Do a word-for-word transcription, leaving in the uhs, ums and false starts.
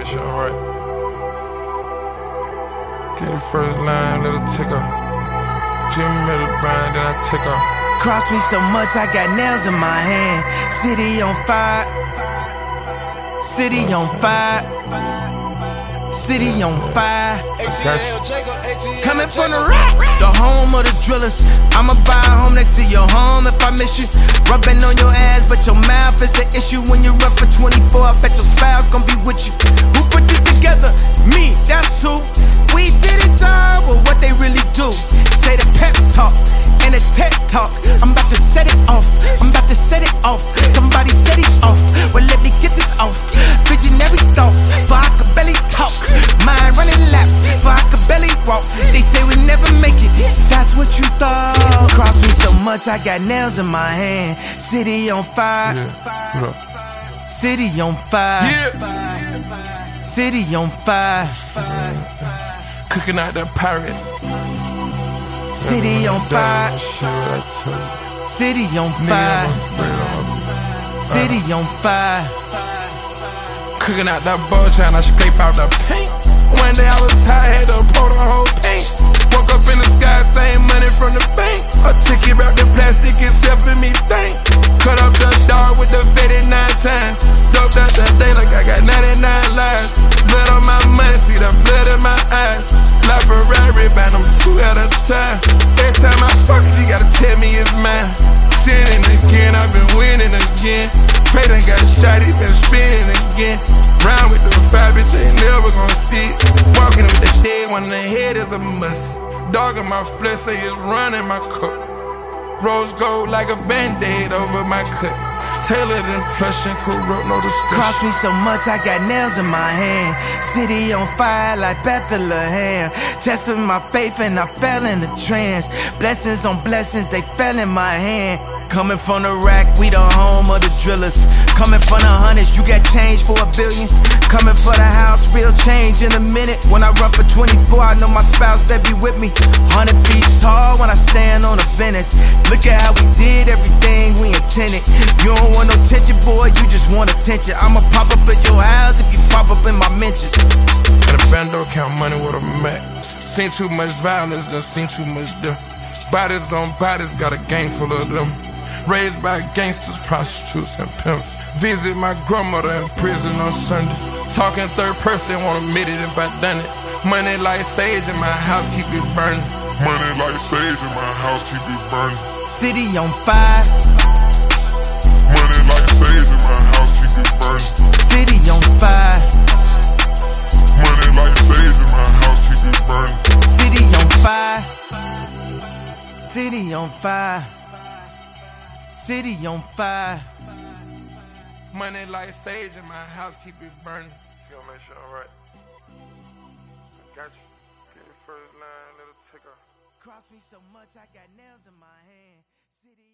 sure I'm right. Get the first line, let it tick up. Jimmy made a grind, then I tick up. Cross me so much, I got nails in my hand. City on fire. City on fire. City on fire. Coming from the rack, the home of the drillers. I'ma buy a home next to your home if I miss you. Rubbing on your ass, but your mouth is the issue. When you run for twenty-four, I bet your spouse gon' be with you. Who put this together? Me, that's who. We did it, y'all, but what they really do? Say the pep talk and the tech talk. I'm about to set it off. I'm about to set it off. Somebody set it off. Well, let me get this off. Visionary thoughts, for I could barely talk. Mind running laps, for I could barely walk. They say we never make it. That's what you thought. Cross me so much, I got nails in my hand. City on fire. Yeah. City on fire. Yeah. City on fire. Cooking out that pirate. City on fire. City on fire. City on fire. Cooking out that ball, trying to scrape out the paint. One day I was high, had to pour the whole paint. Woke up in the sky, same money from the bank. A ticket wrapped in plastic, it's helping me think. Cut up the dog with the fitted nine times. Doped out that day like I got ninety-nine lives. Blood on my money, see the blood in my eyes. Like Ferrari, buy them two at a time. Every time I fuck it, you gotta tell me it's mine. Sinning again, I've been winning again. Pray done got shot, he been spinning again. Round with the five, bitch, ain't never gonna see it. Walking with the dead one in the head is a must. Dog in my flesh, say it's running my cup. Rose gold like a band-aid over my cut. Tailored in plush and cool rope, no discussion. Cross me so much, I got nails in my hand. City on fire like Bethlehem. Testing my faith and I fell in a trance. Blessings on blessings, they fell in my hand. Coming from the rack, we the home of the drillers. Coming from the hundreds, you got change for a billion. Coming for the house, real change in a minute. When I run for twenty-four, I know my spouse better be with me. Hundred feet tall when I stand on the fence. Look at how we did everything we intended. You don't want no tension, boy, you just want attention. I'ma pop up at your house if you pop up in my mentions. At a bando, count money with a Mac. Seen too much violence, done seen too much death. Bodies on bodies, got a gang full of them. Raised by gangsters, prostitutes, and pimps. Visit my grandmother in prison on Sunday. Talking third person, won't admit it if I done it. Money like sage in my house, keep it burning. Money like sage in my house, keep it burning. City on fire. Money like sage in my house, keep it burning. City on fire. Money like sage in my house, keep it burning. City on fire. City on fire. City on fire. Money like sage in my house, keep it burning. You gotta make sure I'm right. Got you. Get the first line, let it tick up. Cross me so much, I got nails in my hand. City